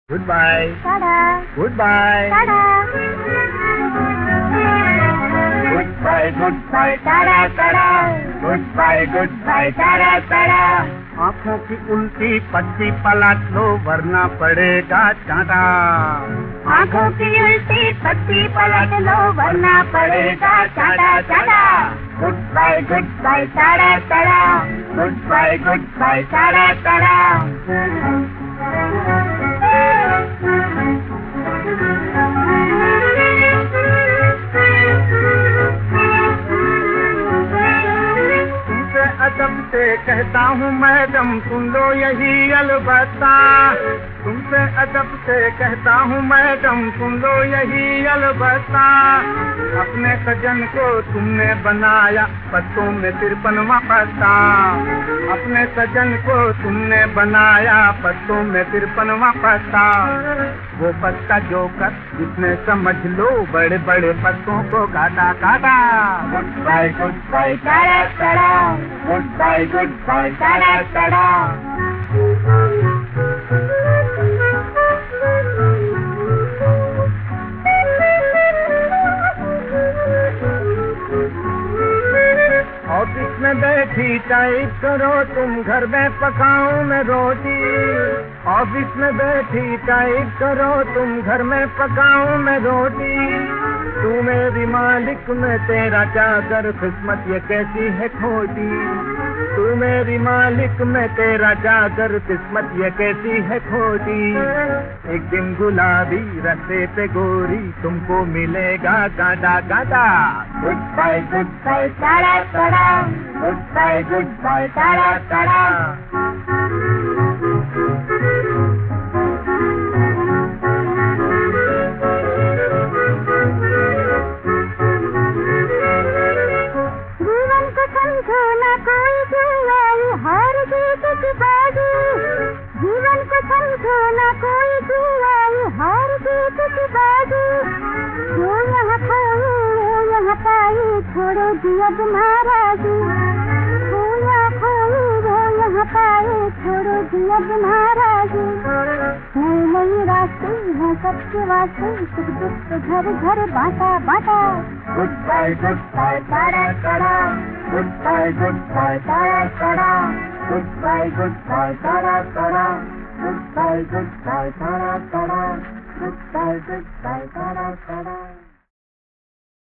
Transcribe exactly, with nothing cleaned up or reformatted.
Goodbye. Ta-da. Goodbye. Ta-da. Goodbye, goodbye, Ta-da, ta-da. goodbye, goodbye, Ta-da, ta-da. आँखों की उल्टी पट्टी पलट लो वरना पड़ेगा चाटा। आँखों की उल्टी पट्टी पलट लो वरना पड़ेगा चाटा चाटा। Goodbye, Goodbye, ta-da, ta-da. goodbye, goodbye, Ta-da, ta-da. तुमसे अदब से कहता हूँ मैडम सुन लो यही अलबत्ता। तुमसे अदब से कहता हूँ मैडम सुन लो यही अलबत्ता। अपने सजन को तुमने बनाया पत्तों में तिरपनवा पत्ता। अपने सजन को तुमने बनाया पत्तों में तिरपनवा पत्ता। वो पत्ता जो कर जिसने समझ लो बड़े बड़े पत्तों को काटा काटा। Goodbye, goodbye, ta-da, ta-da. Goodbye, goodbye, Ta-da, ta-da. Office में बैठी टाइप करो तुम घर में पकाऊं मैं रोटी। ऑफिस में बैठी टाइप करो तुम घर में पकाऊं मैं रोटी। तू मेरी मालिक मैं तेरा चाकर किस्मत ये कैसी है खोटी। तू मेरी मालिक मैं तेरा चाकर किस्मत ये कैसी है खोटी। एक दिन गुलाबी रस्ते पे गोरी तुमको मिलेगा कांटा कांटा। Goodbye, goodbye, ta-da, ta-da. Goodbye, goodbye, ta-da, ta-da. जीवन को समझो ना कोई जुआई हार जीत की बाजी। जीवन को समझो ना कोई जुआई हार जीत की बाजी। जो यहाँ खाई वो यहाँ पाई छोड़ो दिया नाराजी। जो यहाँ खाई वो यहाँ पाई छोड़ो दिया नाराजी। नई नई रास्ते हैं सबके वास्ते सुख दुख तो घर घर बांटा बांटा। Goodbye, goodbye, ta-da, ta-da. goodbye, goodbye, Ta-da, ta-da. goodbye, goodbye, Ta-da, ta-da. goodbye, goodbye, Ta-da, ta-da. Goodbye, goodbye, ta-da, ta-da.